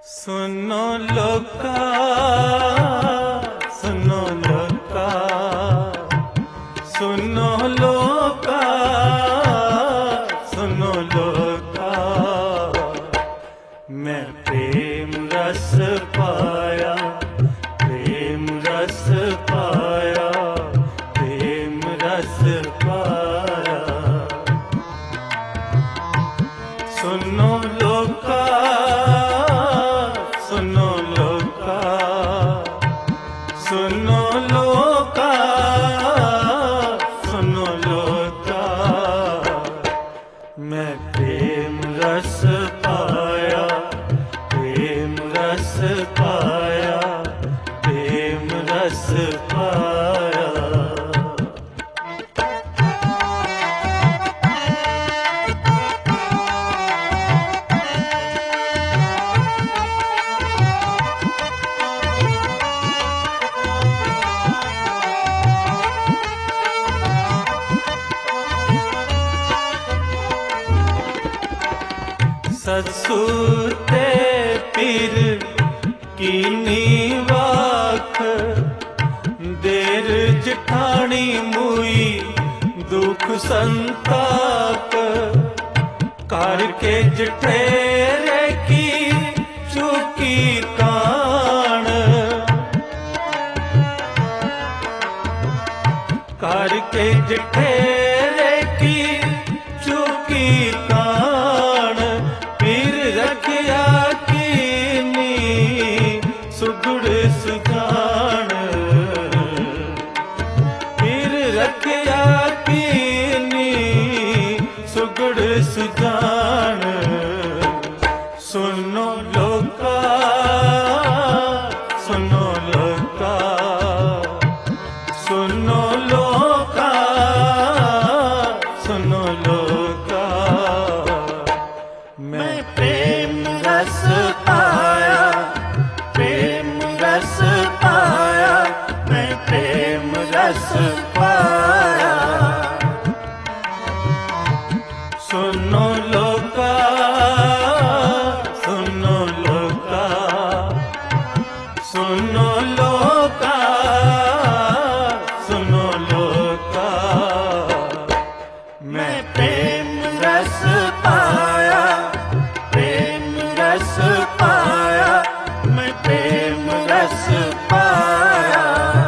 सुनो लोका, सुनो लोका, सुनो लोका, सुनो लोका। मैं प्रेम रस पाया, प्रेम रस पाया, प्रेम रस पाया। सुनो लोका, सुनो लोका, सुनो लोका, सुनो लोका। मैं प्रेम रस पाया, प्रेम रस पाया, प्रेम रस पाया। ससुर ते पीर कीनी वाख, देर जिठानी मुई दुख संताप। करके जठेरे की चुकी कान, करके जठेरे की चुकी कान। पीर रखिया कीनी सुगुड़ सुजान, पीर रखिया कीनी सुगुड़ सुजान। सुनो लोका, सुनो लोका, सुनो लोका, सुनो लोका। मैं प्रेम रस पाया, प्रेम रस पाया, मैं प्रेम रस पाया। सुनो लोका, सुनो लोका, सुनो लोका, सुनो लोका। मैं प्रेम रस पाया, प्रेम रस पाया, मैं प्रेम रस पाया।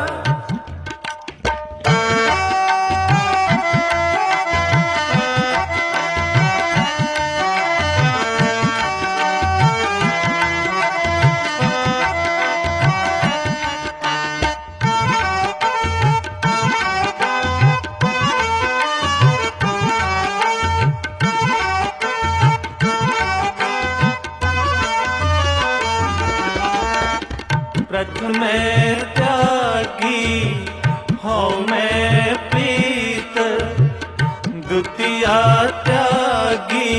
प्रथम त्यागी हूँ मैं प्रीत, द्वितीया त्यागी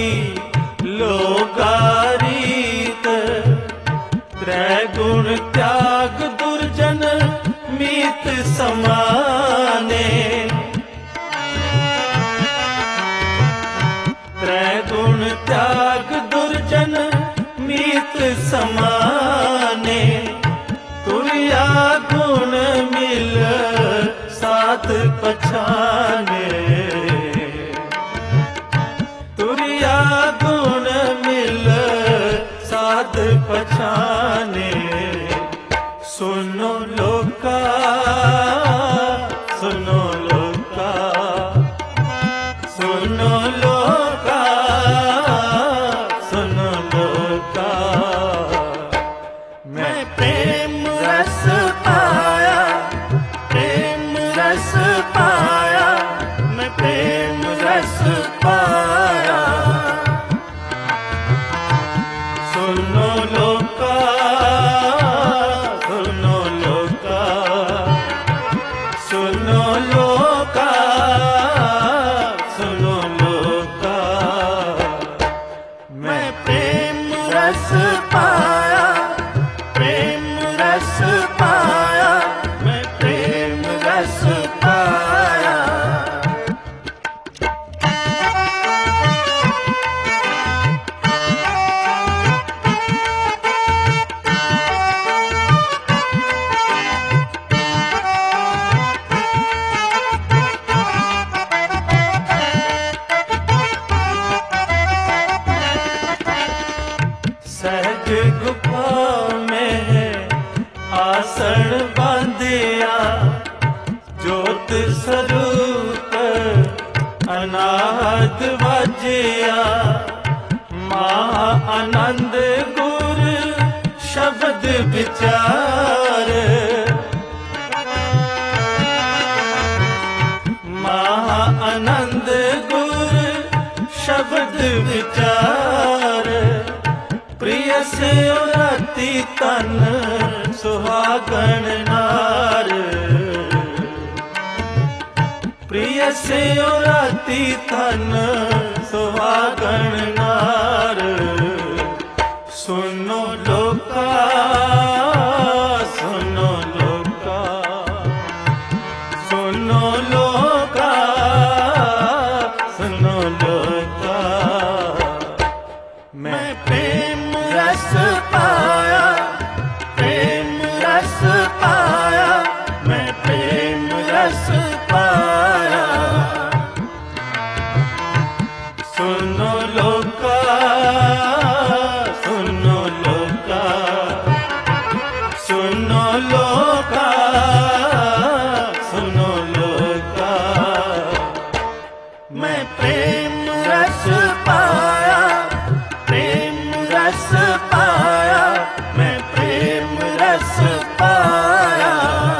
लोगारीत। त्रैगुण त्याग दुर्जन मीत समाने, त्रैगुण त्याग दुर्जन मीत समाने। तुरिया गुण मिल साथ पछाने, तुरिया गुण मिल साथ पछाने। सुनो लोका, सुनो लोका, सुनो लोका, सुनो लोका। मैं प्रेम रस पाया, प्रेम रस पाया, मैं प्रेम रस पाया। सुनो लोका, सुनो लोका, सुनो लोका, सुनो लोका। मैं प्रेम रस पाया, प्रेम रस पाया, मैं प्रेम रस पाया। गुफा में आसन बांधिया, ज्योत स्वरूप अनाहत वाजिया। महा आनंद गुर शब्द विचार, महा आनंद गुर शब्द विचार। प्रिय से राती तन सुहागन नार, प्रिय से राती तन सुहागन नार। सुनो लोका, सुनो लोका, सुनो लोका, सुनो लोका। मैं प्रेम रस पाया, प्रेम रस पाया, मैं प्रेम रस पाया। सुनो लोका, सुनो लोका, सुनो लोका, सुनो लोका। मैं प्रेम रस पाया, प्रेम रस पाया, मैं प्रेम रस पाया।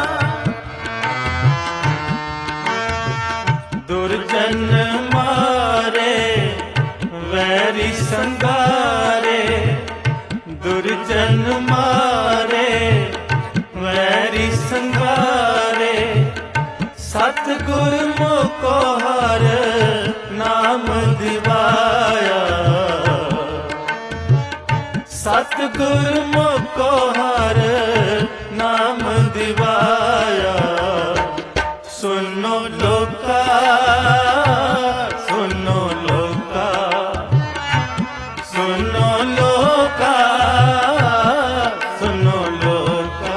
दुर्जन मारे वैरी संगारे, दुर्जन मारे वैरी संगारे। सतगुर मोको हर नाम दिवाया, सतगुर मोको हर नाम दिवाया। सुनो लोका, सुनो लोका, सुनो लोका, सुनो लोका।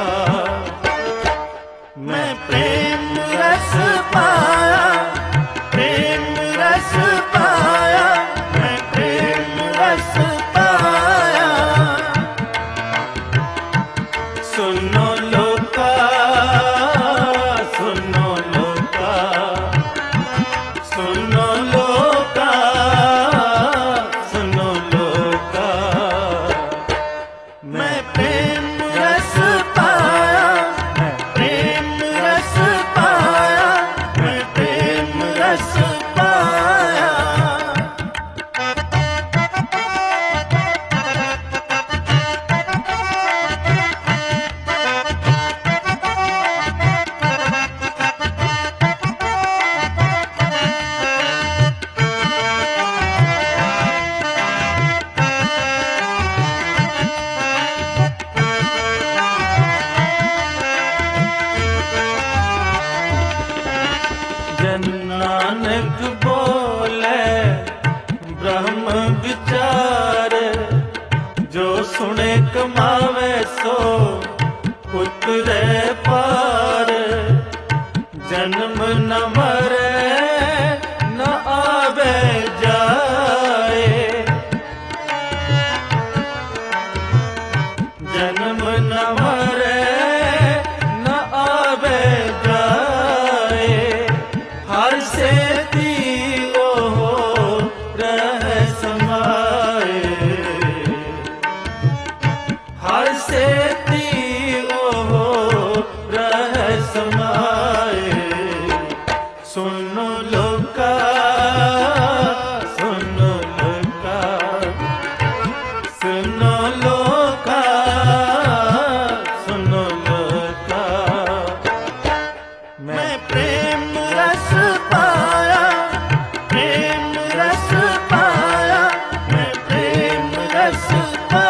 मैं प्रेम रस पाया, प्रेम रस पाया, मैं प्रेम रस पाया। सुनो लोका, सुनो लोका, सुनो लोका, सुनो लोका। मैं प्रेम रस पाया, मैं प्रेम रस पाया, मैं प्रेम रस पाया। जन नानक बोले ब्रह्म विचार, जो सुने कमावे सो उतरे पार। जन्म न मरे न आवे जाए, जन्म न मरे न आवे जाए। हर से ओ रह समाए, हर से ओ रह समाए। सुनो लोका, सुनो लोका, सुनो लोका, सुनो लोका। मैं प्रेम रस पाया, प्रेम रस पाया, मैं प्रेम रस पाया।